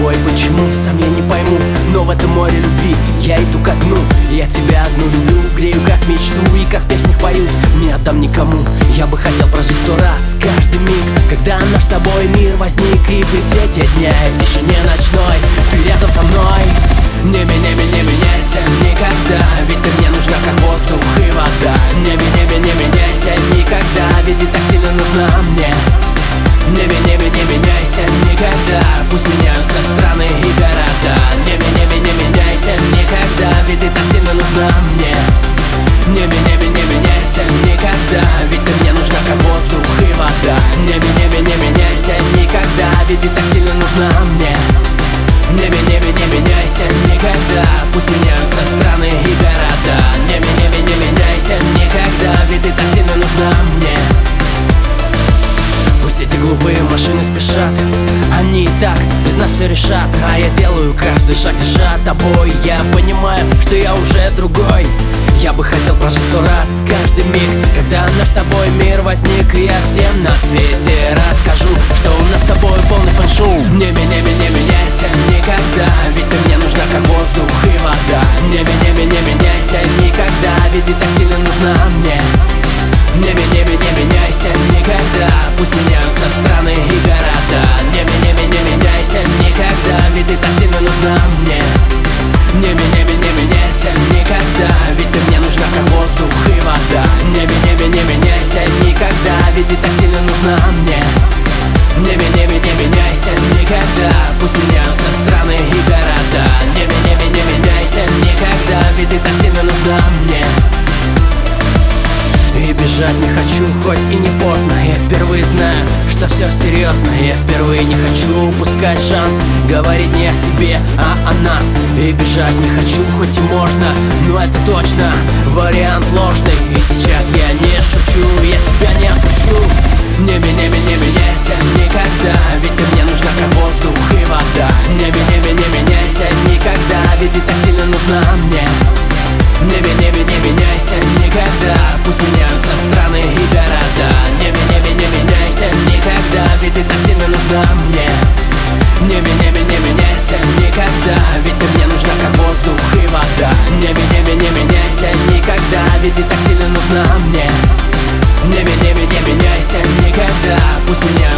тобой, почему, сам я не пойму. Но в этом море любви я иду ко дну. Я тебя одну люблю, грею как мечту. И как в песнях поют, не отдам никому. Я бы хотел прожить 100 раз каждый миг, когда наш с тобой мир возник. И при свете дня, и в тишине ночной ты рядом со мной. Не меняйся никогда, ведь ты мне нужна как воздух и вода. Не меняйся никогда, ведь ты так сильно нужна мне. Не меняйся никогда, пусть меняются страны и города. Не меняйся никогда, ведь ты так сильно нужна мне. Не меняйся никогда, ведь ты мне нужна как воздух и вода. Не меняйся никогда, ведь ты так сильно нужна мне. Не меняйся никогда, пусть меняются страны и города. Не меняйся никогда, ведь ты так сильно нужна мне. Пусть эти глупые машины спешат, они и так без нас все решат. А я делаю каждый шаг, дыша тобой. Я понимаю, что я уже другой. Я бы хотел прожить 100 раз каждый миг, когда наш с тобой мир возник. И я всем на свете расскажу, что у нас с тобой полный фэн-шоу. Не меняйся никогда, ведь ты мне нужна как воздух и вода. Не меняйся никогда, ведь ты так сильно нужна мне. Не меняйся никогда, пусть меняются страны и города. Не меняйся никогда, ведь ты так сильно нужна мне. Не меняйся никогда, ведь ты мне нужна как воздух и вода. Не меняйся никогда, ведь ты так сильно нужна мне. Не меняйся никогда, пусть меняются страны и города. Не меняйся никогда, ведь ты так сильно нужна мне. И бежать не хочу, хоть и не поздно. Я впервые знаю, что все серьезно. Я впервые не хочу упускать шанс говорить не о себе, а о нас. И бежать не хочу, хоть и можно, но это точно вариант ложный. И сейчас я не шучу, я тебя не отпущу. Не меняйся никогда, ведь ты мне нужна как воздух и вода. Не меняйся никогда, ведь ты так сильно нужна мне. Не меняйся никогда, пусть меняются страны и города. Не меняйся никогда, ведь ты так сильно нужна мне. Не меняйся никогда, ведь ты мне нужна как воздух и вода. Не меняйся никогда, ведь ты так сильно нужна мне. Не меняйся никогда, пусть меняются